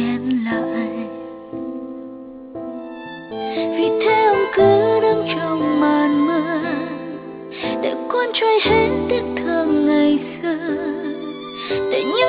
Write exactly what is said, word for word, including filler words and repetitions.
em lại. Vì thế ông cứ đứng trong màn mưa để cuốn trôi hết tiếc thương ngày xưa, để như